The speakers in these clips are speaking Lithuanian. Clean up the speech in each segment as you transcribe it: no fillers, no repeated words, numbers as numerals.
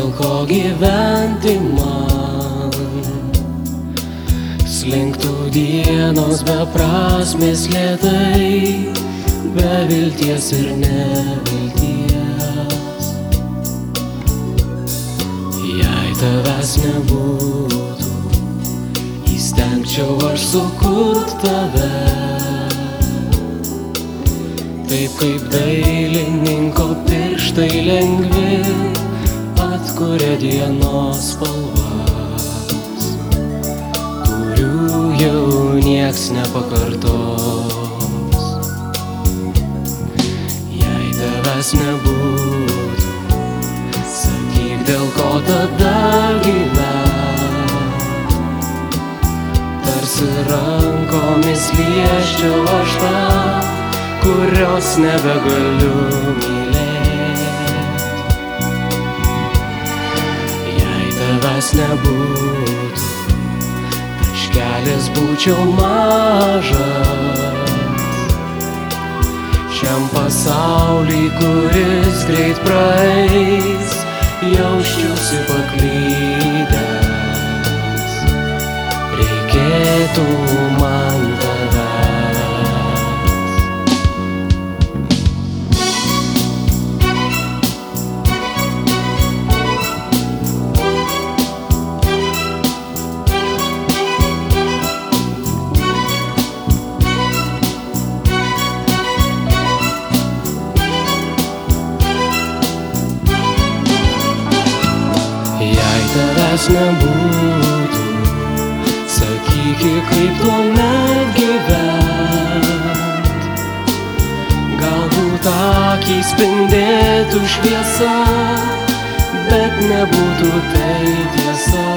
dėl ko gyventi man. Slinktų dienos beprasmės lėtai, be vilties ir nevilties. Jei tavęs nebūtų, įstengčiau aš sukurt tave. Taip kaip dailininko pirštai lengvi atkuria dienos spalvas, kurių jau nieks nepakartos. Jei tavęs nebūtų, sakyk, dėl ko tada gyvent. Tarsi rankomis liesčiau aš tą, kurios nebegaliu mylėt. Jei tavęs nebūtų, taškelis būčiau mažas. Šiam pasauly, kuris greit praeis, jausčiausi paklydęs. Reikėtų man tavęs. Jei tavęs nebūtų, sakyki, kaip tuomet gyvent. Galbūt akys spindėtų šviesa, bet nebūtų tai tiesa.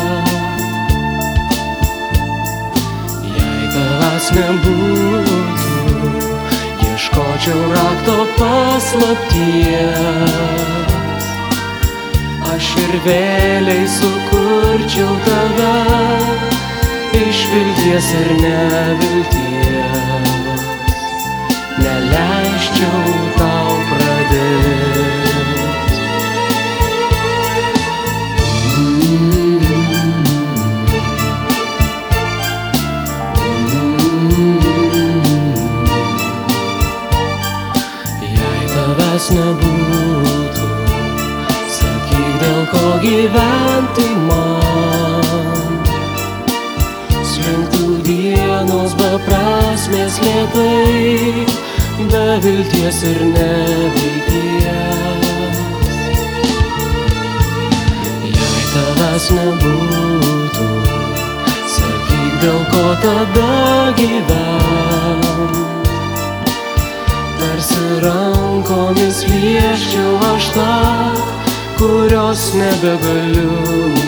Jei tavęs nebūtų, ieškočiau rakto paslapties. Aš ir vėliai sukurčiau tave iš vilties ir nevilties. Neleisčiau tau pradėt. Jei tavęs nebūtų, dėl ko gyventi man. Slinktų dienos beprasmės lėtai, be vilties ir nevilties. Jei tavęs nebūtų, sakyk, dėl ko tada gyvent. Tarsi rankomis liesčiau aš tą, kurios nebegaliu